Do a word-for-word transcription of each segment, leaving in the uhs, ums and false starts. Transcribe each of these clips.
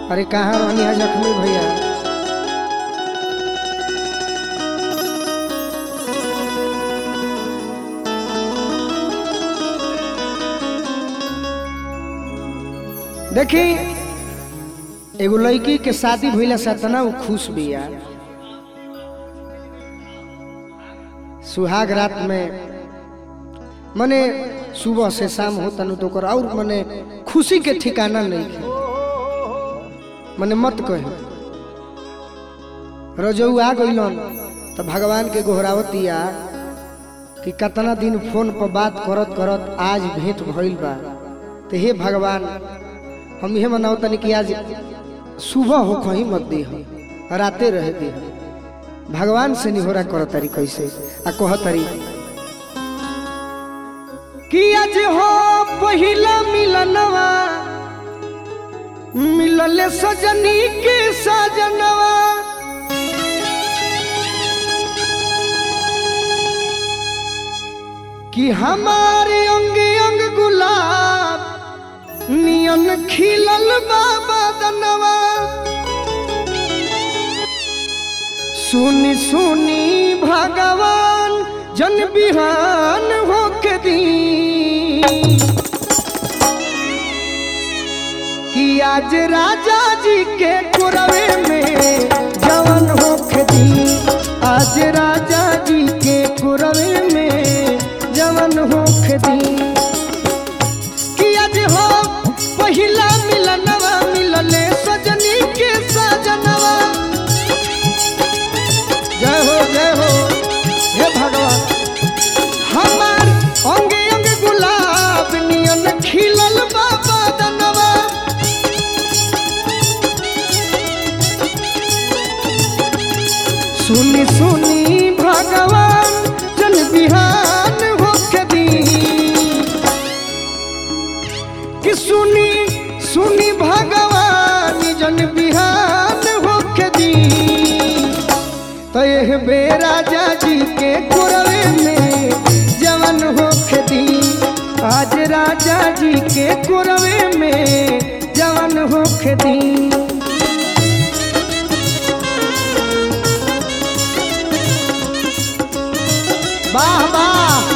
अरे कहाँ रहनी है जख्मी भैया? देखी एगो लड़की के शादी भइला से तना वो खुश बिया। सुहाग रात में मने सुबह से शाम होता न तो कर और मने खुशी के ठिकाना नहीं है। मने मत कहे रजऊ आ गइलन तो भगवान के गोहरावतिया कि कितना दिन फोन पर बात करत करत आज भेंट भइल बा। तो हे भगवान हम ये मनाओ तनी कि आज सुबह हो कहीं मत दी राते रह दी। भगवान से निहोरा कर तारी कैसे आ कह तारी कि आज हो पहिला मिलनवा मिलले सजनी के सजनवा कि हमारे अंग अंग गुलाब नियन खिलल बाबा दनवा। सुनी सुनी भगवान जन बिहान होके दी कि आज राजा जी के कुरवे में जवन होके दी। आज राजा जी के कुरवे में जवन होके दी कि आज हो पहिला मिलनवा मिलले सजनी के सजनवा। जय हो जय हो हे भगवान हमार अंग अंग गुलाब नियन खिलल बाबा दनवा। सुनी सुनी भगवान जन बिहान होके दी कि सुनी सुनी भगवान जन बिहान होके दी। तो यह बेराजा जी के कुरवे में जवन होके दी। आज राजा जी के कुरवे में जवन होके दी। वाह वाह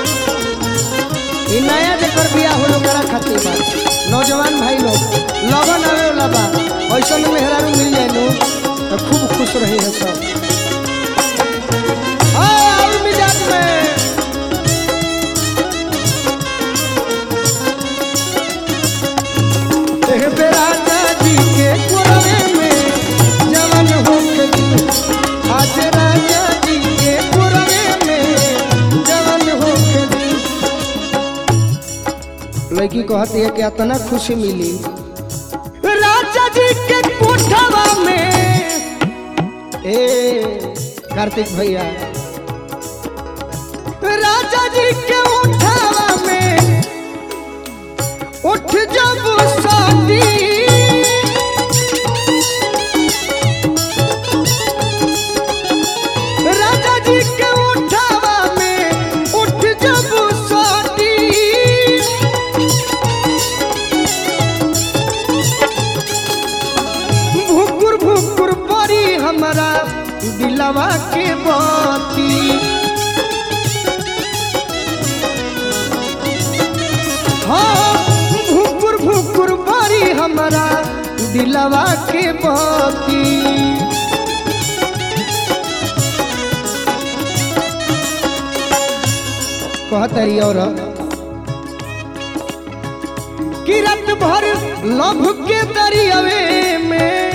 नया जकर बिया हो करा खातिर बा नौजवान भाई लोग लगन आवे वाला बा ऐसा में मेहरारू मिल जाए नु तो खूब खुश रहे हैं सब। और मिजाज में एह बेराजा जी के कुरवे में जवन होके दी। आज राजा जी के कुरवे में जवन होके दी। लड़की कहती है कि इतना खुशी मिली राजा जी के कोठवा में। ए कार्तिक भैया राजा जी के उठावा में उठ जब शादी राजा जी के उठावा में उठ जब शादी भुकुर भुकुर परी हमारा दिलवा के बाती। हाँ भुकुर भुकुर परी हमारा दिलवा के बाती। कहतरी और कि रात भर लभ के दरियावे में।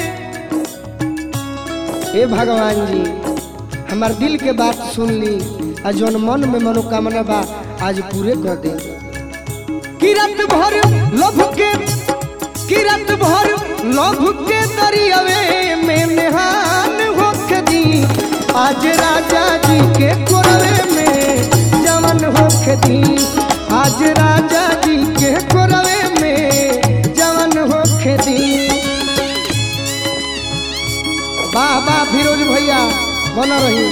हे भगवान जी हमार दिल के बात सुन ली आ जौन मन में मनोकामना बा आज पूरे कर दे। कि रात भर लभ के कि रात भर लभ के दरियावे में नेहान होके दी। आज राजा जी के कुरवे में जवन होके दी। आज राजा जी के कुरवे में जवन होके दी। वाह वाह फिरोज भैया बना रही।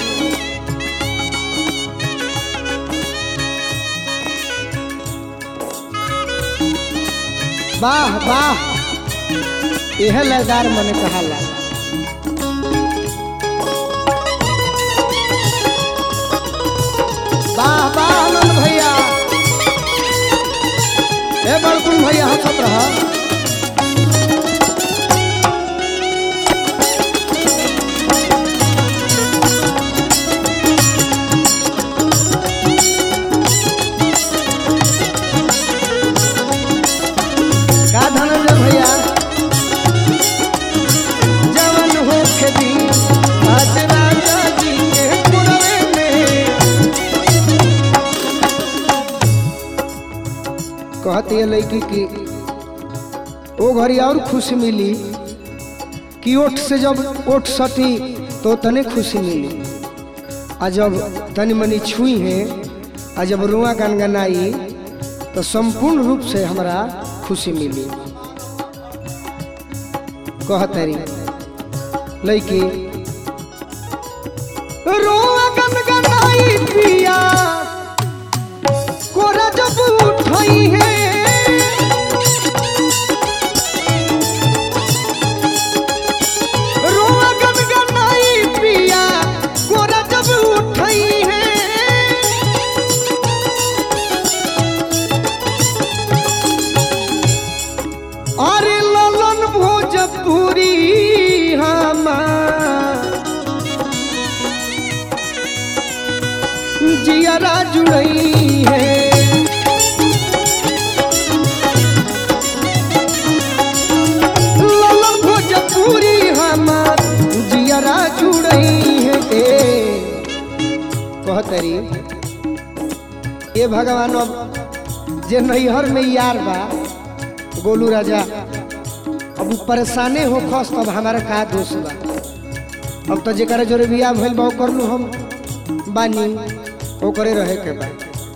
वाह वाह यह लयदार मने कहाला। वाह वाह आनंद भैया, ए बड़कुन भैया हंसत रहा। का धनंजय भैया जवन होके दी आज राजा जी के पुरवे में। कहती है लड़की की वो घड़ी और खुशी मिली कि ओठ से जब ओठ सटी तो तने खुशी मिली, आ जब तनी मनी छुई है आ जब रुआ गनगनाई तो संपूर्ण रूप से हमारा खुशी मिली। कहतरी लड़की रुआ गनगनाई पिया कोरा जब उठाई है, रुआ गनगनाई पिया कोरा जब उठाई है। अरे ललन भोजपुरी जियारा जुड़ई है, ललन भोजपुरी हमार जियारा जुड़ई है। कहतरी ये भगवान अब जे नैहर में यार बा गोलू राजा अब परेशाने हो खस तब हमारा का दोष बा। अब तो जेकर जोरे बियाह भइल बा कर लू हम बानी ओकरे रहे के बा,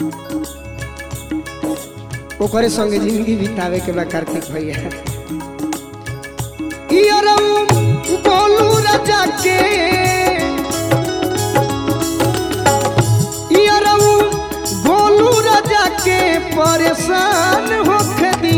ओकरे संगे जिंदगी बितावे के बा। कार्तिक भैया गोलू राजा के गोलू राजा के परेशान होके दी,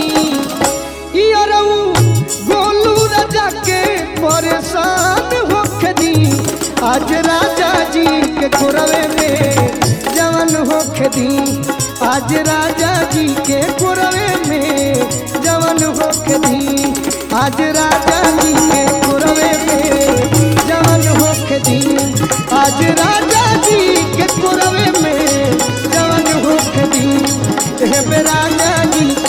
गोलू राजा के परेशान होके दी। आज राजा जी के कुरवे में जवन होके दी, आज राजा जी के कुरवे में जवन होके दी, आज राजा जी के कुरवे में जवन होके दी, आज राजा जी के कुरवे में जवन होके दी। हे राजा जी